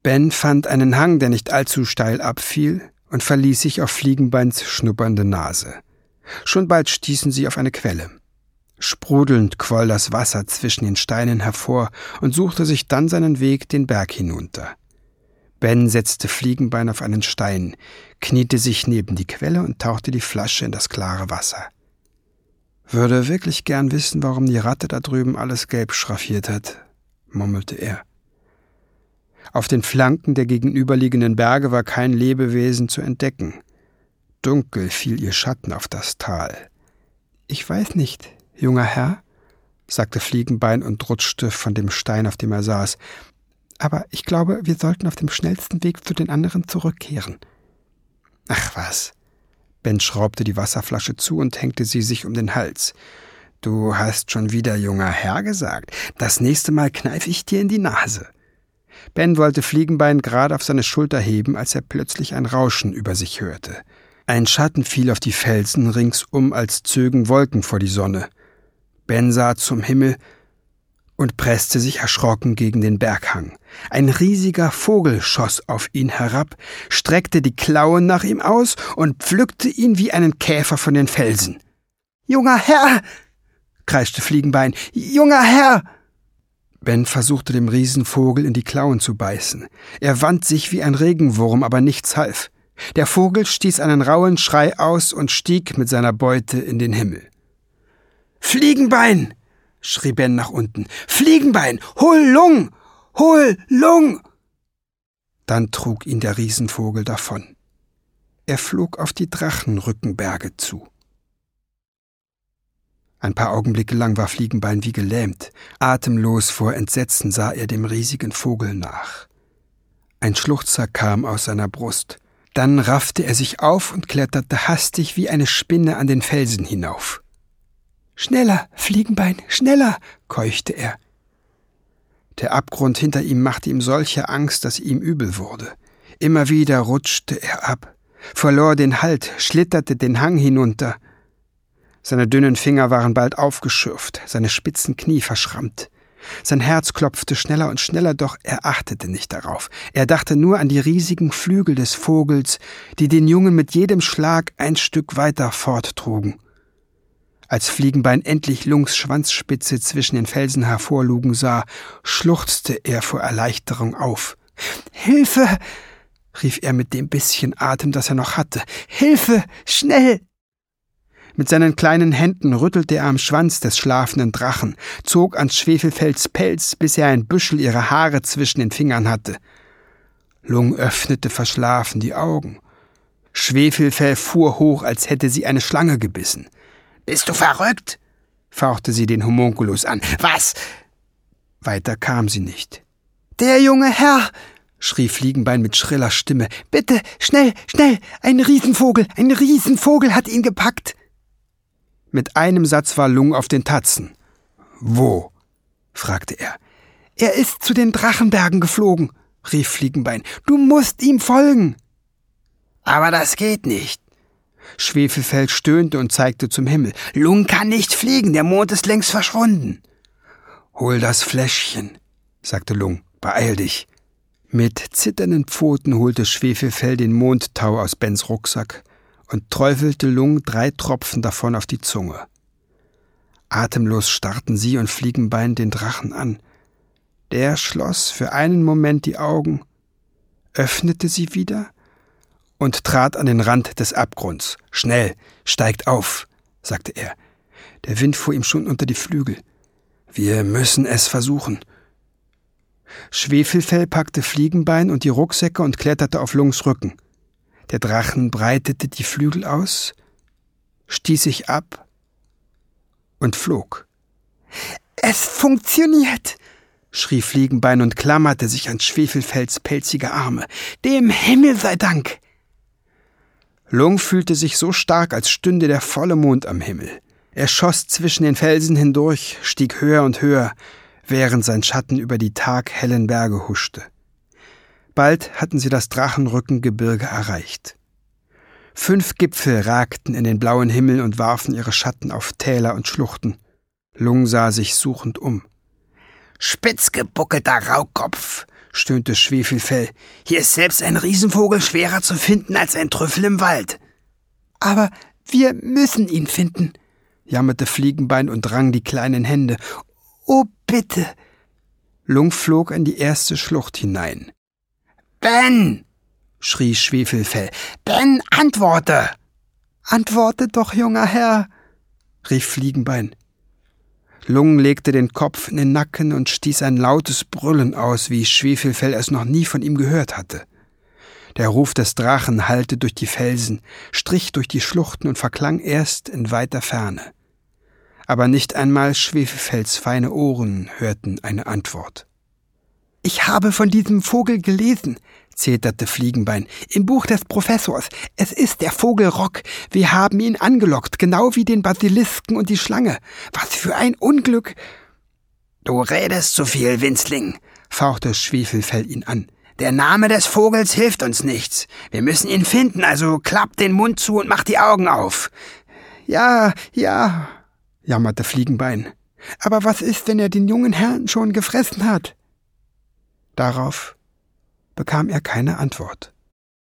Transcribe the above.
Ben fand einen Hang, der nicht allzu steil abfiel, und verließ sich auf Fliegenbeins schnuppernde Nase. Schon bald stießen sie auf eine Quelle. Sprudelnd quoll das Wasser zwischen den Steinen hervor und suchte sich dann seinen Weg den Berg hinunter. Ben setzte Fliegenbein auf einen Stein, kniete sich neben die Quelle und tauchte die Flasche in das klare Wasser. »Würde wirklich gern wissen, warum die Ratte da drüben alles gelb schraffiert hat«, murmelte er. Auf den Flanken der gegenüberliegenden Berge war kein Lebewesen zu entdecken. Dunkel fiel ihr Schatten auf das Tal. »Ich weiß nicht, junger Herr«, sagte Fliegenbein und rutschte von dem Stein, auf dem er saß. »Aber ich glaube, wir sollten auf dem schnellsten Weg zu den anderen zurückkehren.« »Ach was.« Ben schraubte die Wasserflasche zu und hängte sie sich um den Hals. »Du hast schon wieder junger Herr gesagt. Das nächste Mal kneife ich dir in die Nase.« Ben wollte Fliegenbein gerade auf seine Schulter heben, als er plötzlich ein Rauschen über sich hörte. Ein Schatten fiel auf die Felsen ringsum, als zögen Wolken vor die Sonne. Ben sah zum Himmel und presste sich erschrocken gegen den Berghang. Ein riesiger Vogel schoss auf ihn herab, streckte die Klauen nach ihm aus und pflückte ihn wie einen Käfer von den Felsen. »Junger Herr!« kreischte Fliegenbein. »Junger Herr!« Ben versuchte dem Riesenvogel in die Klauen zu beißen. Er wand sich wie ein Regenwurm, aber nichts half. Der Vogel stieß einen rauen Schrei aus und stieg mit seiner Beute in den Himmel. »Fliegenbein!« schrie Ben nach unten. »Fliegenbein! Hol Lung! Hol Lung!« Dann trug ihn der Riesenvogel davon. Er flog auf die Drachenrückenberge zu. Ein paar Augenblicke lang war Fliegenbein wie gelähmt. Atemlos vor Entsetzen sah er dem riesigen Vogel nach. Ein Schluchzer kam aus seiner Brust. Dann raffte er sich auf und kletterte hastig wie eine Spinne an den Felsen hinauf. »Schneller, Fliegenbein, schneller«, keuchte er. Der Abgrund hinter ihm machte ihm solche Angst, dass ihm übel wurde. Immer wieder rutschte er ab, verlor den Halt, schlitterte den Hang hinunter. Seine dünnen Finger waren bald aufgeschürft, seine spitzen Knie verschrammt. Sein Herz klopfte schneller und schneller, doch er achtete nicht darauf. Er dachte nur an die riesigen Flügel des Vogels, die den Jungen mit jedem Schlag ein Stück weiter forttrugen. Als Fliegenbein endlich Lungs Schwanzspitze zwischen den Felsen hervorlugen sah, schluchzte er vor Erleichterung auf. »Hilfe!« rief er mit dem bisschen Atem, das er noch hatte. »Hilfe! Schnell!« Mit seinen kleinen Händen rüttelte er am Schwanz des schlafenden Drachen, zog an Schwefelfells Pelz, bis er ein Büschel ihrer Haare zwischen den Fingern hatte. Lung öffnete verschlafen die Augen. Schwefelfell fuhr hoch, als hätte sie eine Schlange gebissen. »Bist du verrückt?« fauchte sie den Homunculus an. »Was?« Weiter kam sie nicht. »Der junge Herr«, schrie Fliegenbein mit schriller Stimme. »Bitte, schnell, schnell, ein Riesenvogel hat ihn gepackt.« Mit einem Satz war Lung auf den Tatzen. »Wo?« fragte er. »Er ist zu den Drachenbergen geflogen«, rief Fliegenbein. »Du musst ihm folgen.« »Aber das geht nicht.« Schwefelfell stöhnte und zeigte zum Himmel. »Lung kann nicht fliegen, der Mond ist längst verschwunden.« »Hol das Fläschchen«, sagte Lung. »Beeil dich.« Mit zitternden Pfoten holte Schwefelfell den Mondtau aus Bens Rucksack und träufelte Lung 3 Tropfen davon auf die Zunge. Atemlos starrten sie und Fliegenbein den Drachen an. Der schloss für einen Moment die Augen, öffnete sie wieder und trat an den Rand des Abgrunds. »Schnell, steigt auf«, sagte er. Der Wind fuhr ihm schon unter die Flügel. »Wir müssen es versuchen.« Schwefelfell packte Fliegenbein und die Rucksäcke und kletterte auf Lungs Rücken. Der Drachen breitete die Flügel aus, stieß sich ab und flog. »Es funktioniert«, schrie Fliegenbein und klammerte sich an Schwefelfells pelzige Arme. »Dem Himmel sei Dank!« Lung fühlte sich so stark, als stünde der volle Mond am Himmel. Er schoss zwischen den Felsen hindurch, stieg höher und höher, während sein Schatten über die taghellen Berge huschte. Bald hatten sie das Drachenrückengebirge erreicht. 5 Gipfel ragten in den blauen Himmel und warfen ihre Schatten auf Täler und Schluchten. Lung sah sich suchend um. »Spitzgebuckelter Raukopf«, stöhnte Schwefelfell. »Hier ist selbst ein Riesenvogel schwerer zu finden als ein Trüffel im Wald.« »Aber wir müssen ihn finden«, jammerte Fliegenbein und rang die kleinen Hände. »Oh, bitte!« Lung flog in die erste Schlucht hinein. »Ben!« schrie Schwefelfell. »Ben, antworte!« »Antworte doch, junger Herr!« rief Fliegenbein. Lung legte den Kopf in den Nacken und stieß ein lautes Brüllen aus, wie Schwefelfell es noch nie von ihm gehört hatte. Der Ruf des Drachen hallte durch die Felsen, strich durch die Schluchten und verklang erst in weiter Ferne. Aber nicht einmal Schwefelfells feine Ohren hörten eine Antwort. »Ich habe von diesem Vogel gelesen«, zeterte Fliegenbein, »im Buch des Professors. Es ist der Vogel Rock. Wir haben ihn angelockt, genau wie den Basilisken und die Schlange. Was für ein Unglück!« »Du redest zu viel, Winzling«, fauchte Schwefelfell ihn an. »Der Name des Vogels hilft uns nichts. Wir müssen ihn finden, also klapp den Mund zu und mach die Augen auf.« »Ja, ja«, jammerte Fliegenbein. »Aber was ist, wenn er den jungen Herrn schon gefressen hat?« Darauf bekam er keine Antwort.